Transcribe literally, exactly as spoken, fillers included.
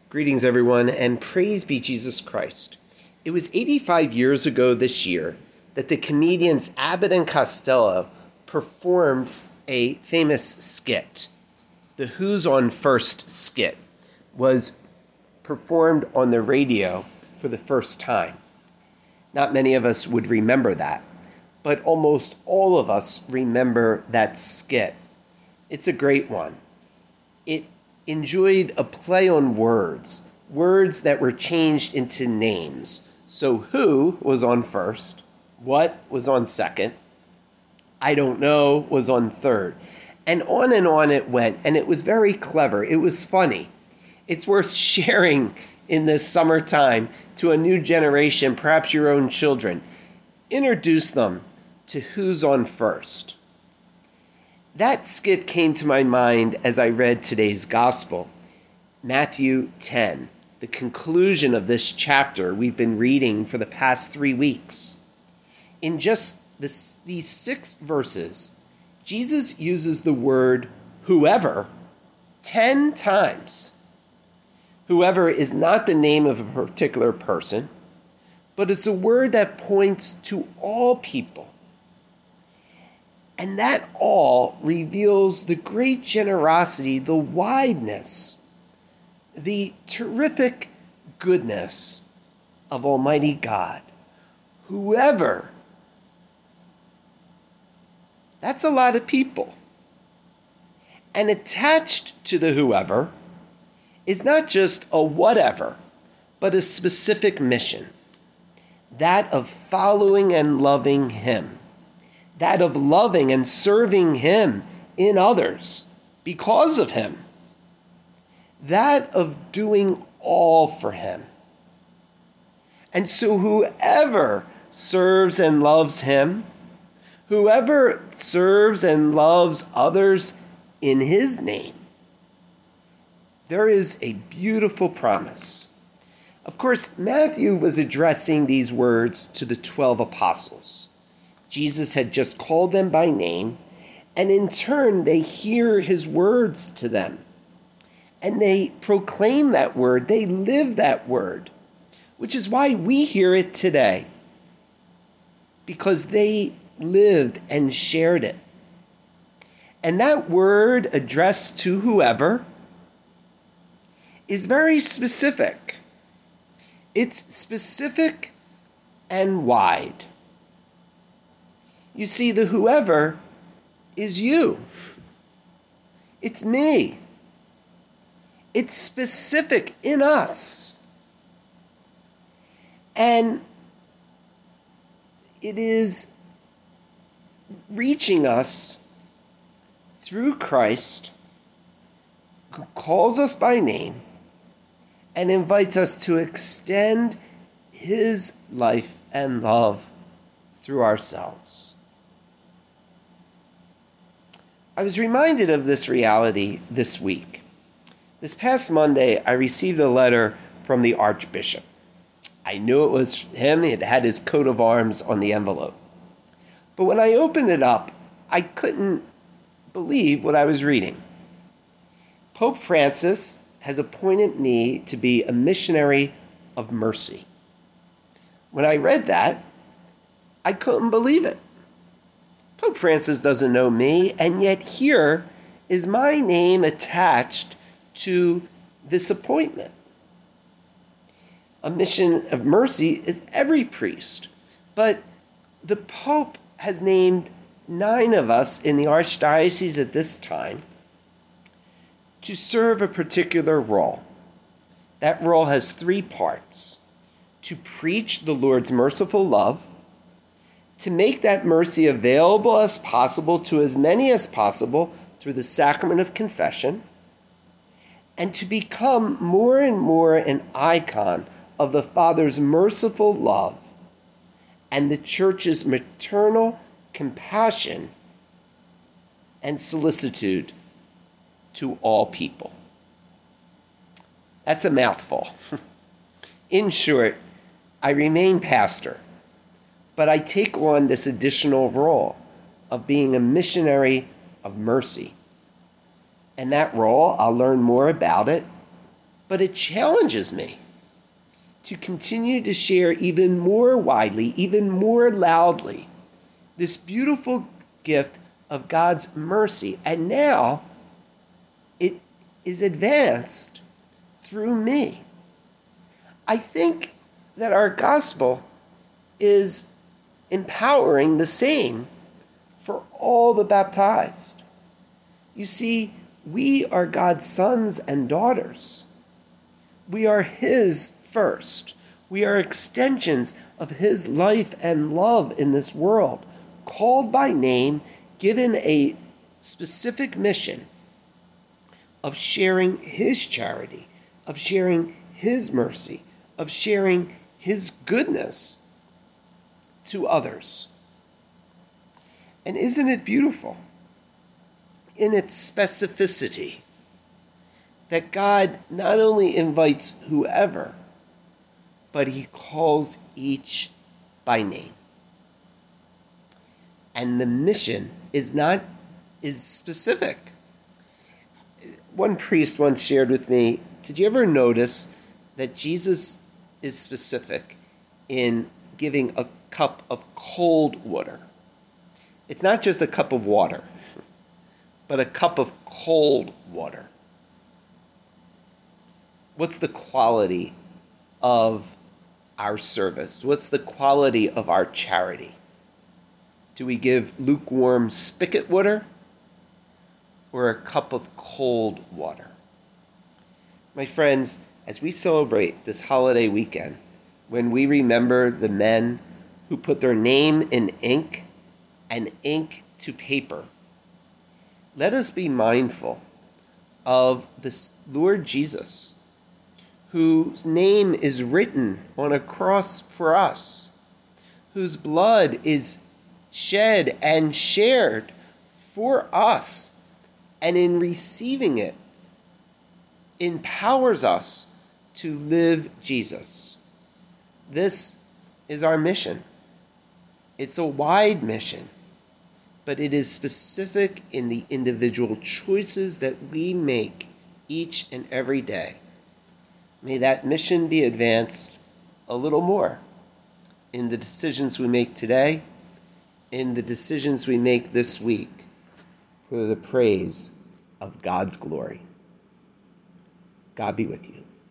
Greetings, everyone, and praise be Jesus Christ. It was eighty-five years ago this year that the comedians Abbott and Costello performed a famous skit. The Who's On First skit was performed on the radio for the first time. Not many of us would remember that, but almost all of us remember that skit. It's a great one. It enjoyed a play on words, words that were changed into names. So who was on first, what was on second, I don't know was on third. And on and on it went, and it was very clever. It was funny. It's worth sharing in this summertime to a new generation, perhaps your own children. Introduce them to who's on first. That skit came to my mind as I read today's gospel, Matthew ten, the conclusion of this chapter we've been reading for the past three weeks. In just this, these six verses, Jesus uses the word whoever ten times. Whoever is not the name of a particular person, but it's a word that points to all people. And that all reveals the great generosity, the wideness, the terrific goodness of Almighty God. Whoever, that's a lot of people. And attached to the whoever is not just a whatever, but a specific mission, that of following and loving Him. That of loving and serving Him in others because of Him. That of doing all for Him. And so whoever serves and loves Him, whoever serves and loves others in His name, there is a beautiful promise. Of course, Matthew was addressing these words to the twelve apostles. Jesus had just called them by name, and in turn, they hear His words to them. And they proclaim that word, they live that word, which is why we hear it today, because they lived and shared it. And that word addressed to whoever is very specific. It's specific and wide. You see, the whoever is you. It's me. It's specific in us. And it is reaching us through Christ, who calls us by name and invites us to extend His life and love through ourselves. I was reminded of this reality this week. This past Monday, I received a letter from the Archbishop. I knew it was him. It had his coat of arms on the envelope. But when I opened it up, I couldn't believe what I was reading. Pope Francis has appointed me to be a missionary of mercy. When I read that, I couldn't believe it. Pope Francis doesn't know me, and yet here is my name attached to this appointment. A mission of mercy is every priest, but the Pope has named nine of us in the Archdiocese at this time to serve a particular role. That role has three parts: to preach the Lord's merciful love, to make that mercy available as possible to as many as possible through the sacrament of confession, and to become more and more an icon of the Father's merciful love and the Church's maternal compassion and solicitude to all people. That's a mouthful. In short, I remain pastor, but I take on this additional role of being a missionary of mercy. And that role, I'll learn more about it but it challenges me to continue to share even more widely, even more loudly, this beautiful gift of God's mercy. And now it is advanced through me. I think that our gospel is empowering the same for all the baptized. You see, we are God's sons and daughters. We are His first. We are extensions of His life and love in this world, called by name, given a specific mission of sharing His charity, of sharing His mercy, of sharing His goodness to others. And isn't it beautiful in its specificity that God not only invites whoever, but He calls each by name. And the mission is not is specific. One priest once shared with me, did you ever notice that Jesus is specific in giving a cup of cold water? It's not just a cup of water, but a cup of cold water. What's the quality of our service? What's the quality of our charity? Do we give lukewarm spigot water or a cup of cold water? My friends, as we celebrate this holiday weekend, when we remember the men who put their name in ink and ink to paper, let us be mindful of the Lord Jesus, whose name is written on a cross for us, whose blood is shed and shared for us, and in receiving it, empowers us to live Jesus. This is our mission. It's a wide mission, but it is specific in the individual choices that we make each and every day. May that mission be advanced a little more in the decisions we make today, in the decisions we make this week, for the praise of God's glory. God be with you.